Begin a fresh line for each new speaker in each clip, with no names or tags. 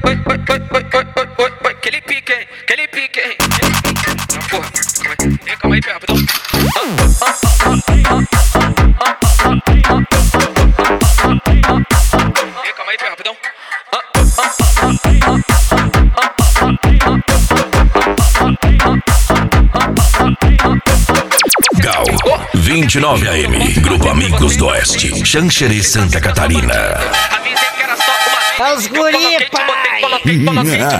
Aquele pique, hein? Aquele pique, hein? Não, porra. Calma aí, rapidão. Calma aí, rapidão.
Gal 29 AM, Grupo Amigos do Oeste, Xanxerê, Santa Catarina.
Avisei que era só uma
É os guri, pai!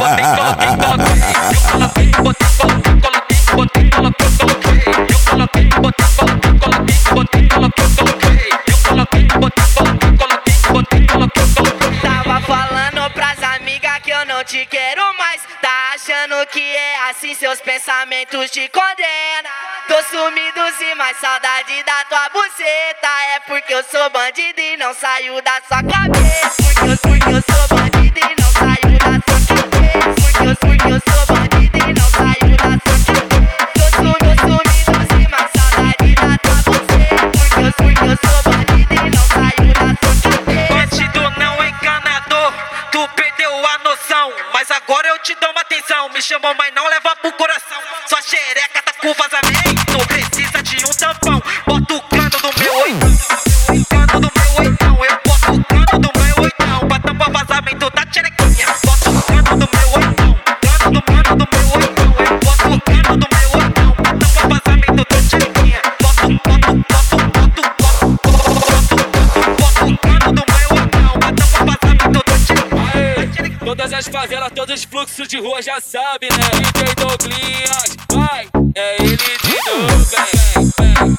Tava falando pras amigas que eu não te quero mais. Tá achando que é assim, seus pensamentos te condenam. Tô sumido sim, mas saudade da tua buceta. É porque eu sou bandido e não saio da sua cabeça. Porque eu sou bandido e não saio da sua cabeça. Porque eu sou bandido e não saio da sua cabeça. Tô sumido sim, mas saudade da tua buceta. Porque eu sou bandido e não saio da sua cabeça.
Bandido não enganador, tu perdeu a noção. Mas agora eu te dou uma atenção. Me chamou, mas não leva pro coração. Sua xereca tá com vazamento, precisa de um tampão. Bota o cano do meu oitão, cano do meu oitão. Eu boto o cano do meu oitão pra tampar vazamento da xerequinha. Bota o cano do meu oitão, cano do meu oitão. Eu boto o cano do meu oitão pra tampar vazamento da xerequinha. Bota o cano do meu oitão pra tampar vazamento da xerequinha.
Todas as favelas, todos os fluxos de rua já sabem, né? DJ Douglinhas, vai, é ele de novo, vem.